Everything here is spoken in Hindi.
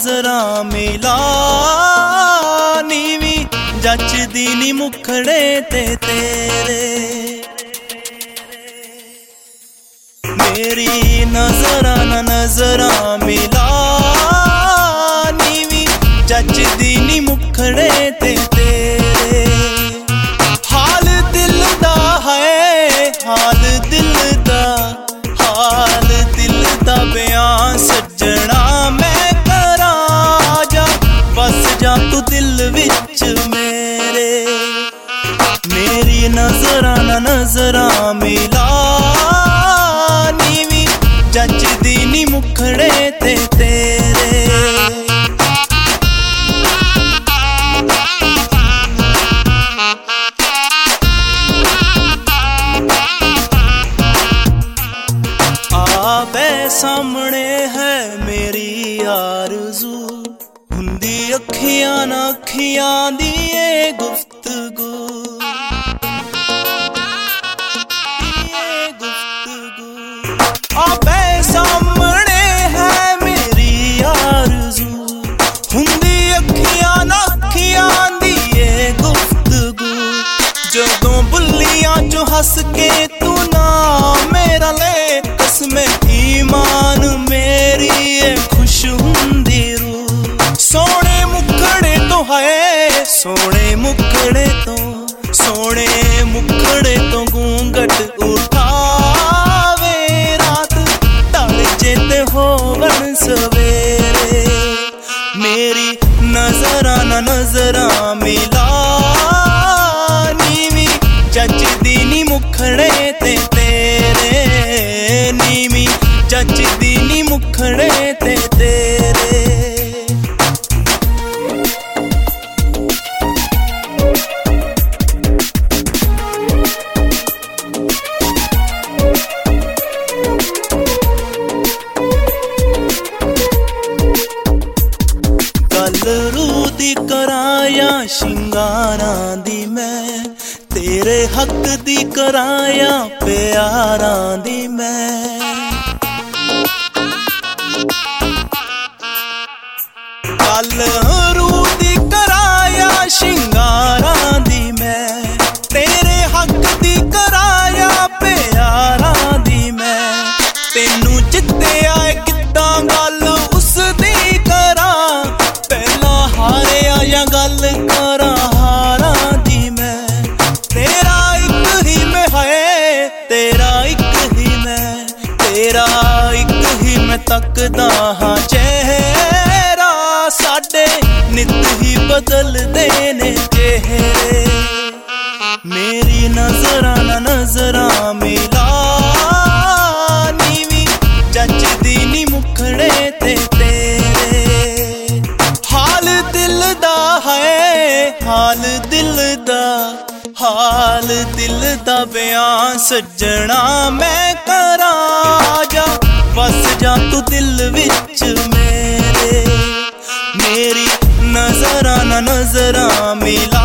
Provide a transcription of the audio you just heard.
नजरां मिला नीवी जचदी नी मुखड़े ते तेरे। मेरी नजरां मिला नीवी जचदी नी मुखड़े ते तेरे। हाल दिल दा है हाल दिल दा बयान सज्जना मैं करां जा बस जा तू दिल विच मेरे। मेरी नजरां मिला नीवी जचदी नी मुखड़े ते तेरे। सामने है मेरी आरज़ू हुंदी अखियां ना अखियां दी ये गुफ्तगू। आबे सामने है मेरी आरज़ू हुंदी अखियां ना अखियां दी ये गुफ्तगू। जदों बुल्लियां चो हस के तू ना मेरा ले कसमें ईमान मेरी खुश हुंदी रूह। सोने मुखड़े तो है सोने मुखड़े तो घूंघट उठावे रात ढल चेते होवन सवेरे। मेरी नजरां मिला नीवी जचदी नी मुखड़े ते तेरे। नीवी जचदी नी मुखड़े ते तेरे। गल रूह दी कराया शिंगारां दी मैं तेरे हक दी कराया प्यारां दी मैं। गल रूह दी कराया शिंगारां दी मैं तेरे हक दी कराया प्यारां दी मैं। तेनू जित्ते आए किद्दां गल उस दी करां पहला हारिया या गल करां हारां दी मैं। तेरा एक ही मैं है तेरा एक ही मैं तकदा हां चेहरा साडे नित ही बदलदे ने चेहरे। मेरी नजरां मिला नीवी जचदी नी मुखड़े ते तेरे। हाल दिल दा है हाल दिल दा बयान सज्जना मैं करां जा बस जा तू दिल विच मेरे। मेरी नजरां मिला